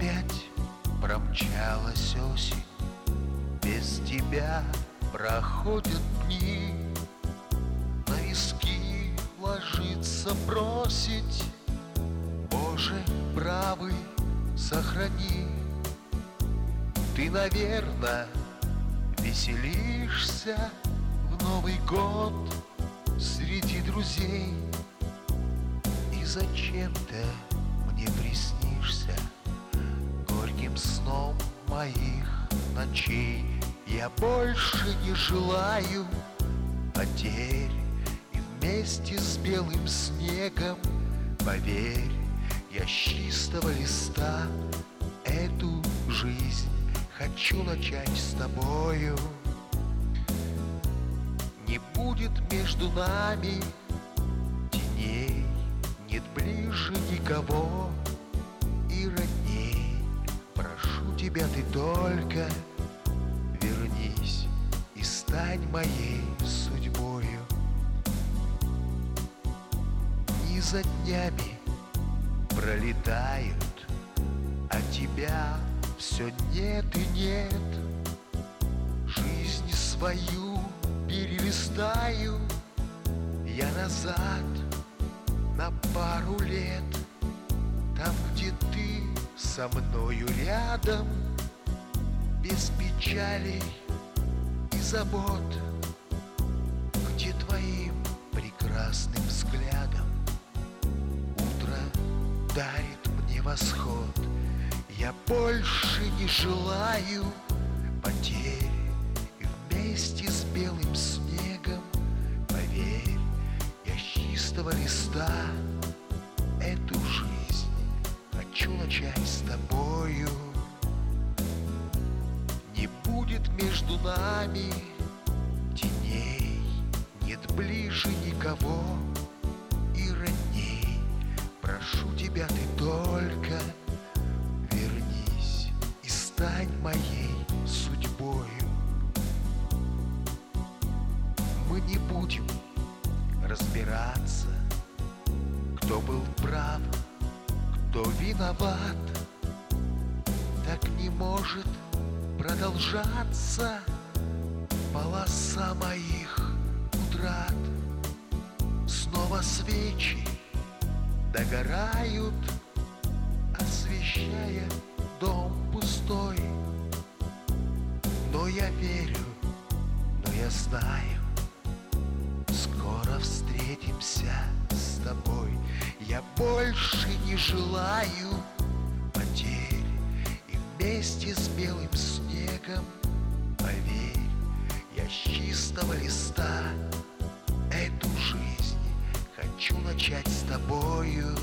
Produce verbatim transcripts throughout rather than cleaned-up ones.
опять промчалась осень, без тебя проходят дни. На виски ложится бросить, Боже, правый, сохрани. Ты, наверно, веселишься в Новый год среди друзей. И зачем-то мне приснишься горьким сном моих ночей. Я больше не желаю потерь, и вместе с белым снегом, поверь, я с чистого листа эту жизнь хочу начать с тобою. Не будет между нами теней, нет ближе никого и родней. Прошу тебя, ты только вернись и стань моей судьбою. Дни за днями пролетают, а тебя все нет и нет. Жизнь свою перелистаю я назад на пару лет. Там, где ты со мною рядом, без печалей и забот, где твоим прекрасным взглядом утро дарит мне восход. Я больше не желаю потерь, и вместе с белым снегом, поверь, я с чистого листа эту жизнь хочу начать с тобою. Не будет между нами теней, нет ближе никого и родней. Прошу тебя, ты только вернись и стань моей судьбою. Мы не будем разбираться, кто был прав, кто виноват. Так не может продолжаться полоса моих утрат. Снова свечи догорают, освещая дом пустой. Но я верю, но я знаю, скоро встретимся с тобой. Я больше не желаю потерь, и вместе с белым снегом, поверь, я с чистого листа эту жизнь хочу начать с тобою.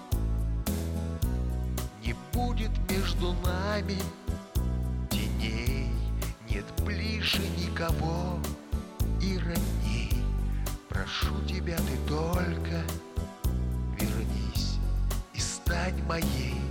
Не будет между нами теней, нет ближе никого и родней. Прошу тебя, ты только вернись и стань моей